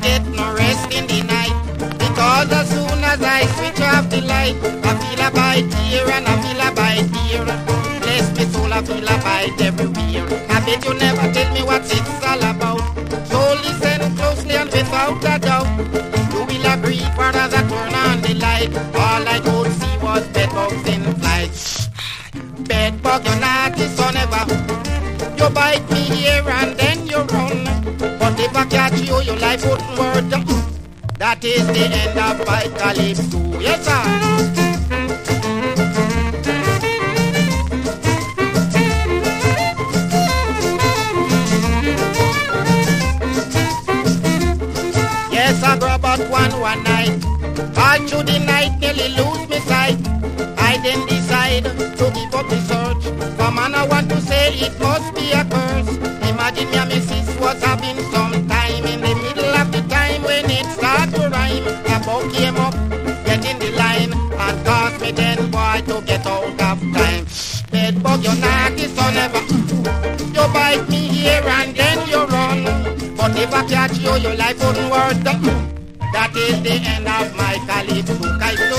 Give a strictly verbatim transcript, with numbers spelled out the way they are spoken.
get no rest in the night. Because as soon as I switch off the light, I feel a bite here and I feel a bite here. Bless me soul, I feel a bite everywhere. I bet you never tell me what it's all about. So listen closely and without a doubt, you will agree, for as I turn on the light, all I could see was bedbugs in flight. Bedbug, you're naughty son ever. You bite me here and then you run. But if I catch you, your life wouldn't work. That is the end of my Calypso. Yes, sir. Yes, I grab out one one night. All through the night, nearly lose my sight. I then decide to give up the search. For man, I want to say it must be a curse. Imagine me and my sis was having some time. In the middle of the time when it started to rhyme, a bug came up, get in the line, and caused me then boy to get out of time. Bedbug, you're naughty son ever. You bite me here and then you run. But if I catch you, your life wouldn't work. That is the end of my Calypso.